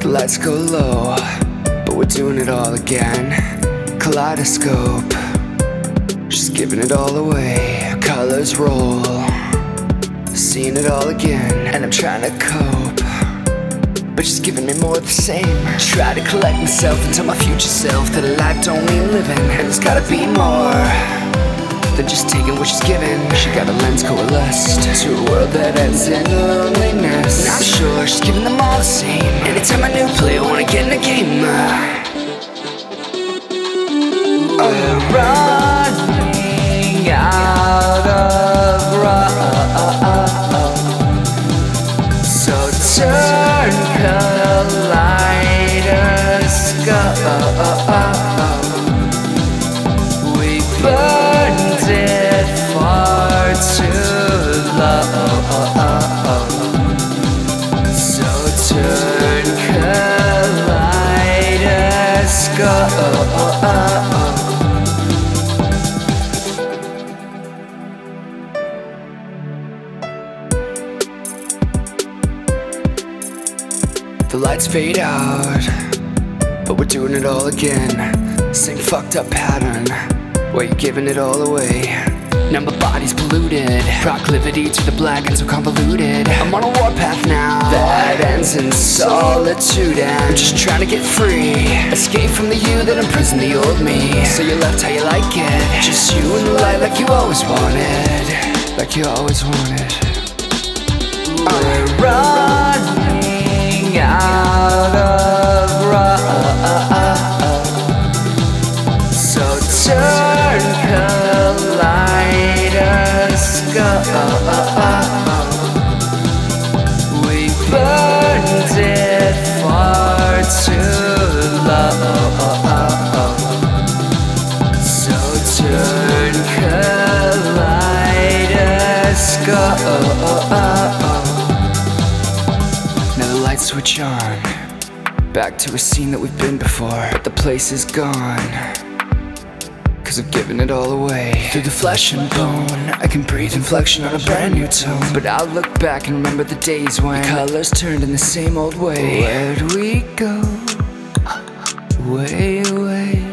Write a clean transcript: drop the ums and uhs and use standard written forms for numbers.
The lights go low, but we're doing it all again. Kaleidoscope, she's giving it all away. Colors roll, seeing it all again. And I'm trying to cope, but she's giving me more of the same. Try to collect myself and tell my future self that a life don't mean living, and there's gotta be more than just taking what she's giving. She got a lens coalesced to a world that ends in loneliness, and I'm sure she's giving them all the same. Anytime a new player wanna get in the game, running out of road. So turn kaleidoscope. We burned it far too low. So turn kaleidoscope. The lights fade out, but we're doing it all again. Same fucked up pattern, where you're giving it all away. Number bodies polluted, proclivity to the black and so convoluted. I'm on a warpath now that ends in solitude, and I'm just trying to get free. Escape from the you that imprisoned the old me. So you left how you like it, just you and the light like you always wanted. Like you always wanted. We're running out of road. So turn kaleidoscope. We burned it far too low. So turn kaleidoscope. Now the lights switch on, back to a scene that we've been before, but the place is gone, 'cause I've given it all away. Through the flesh and bone, I can breathe inflection on a brand new tone. But I'll look back and remember the days when the colors turned in the same old way. Where'd we go? Way away.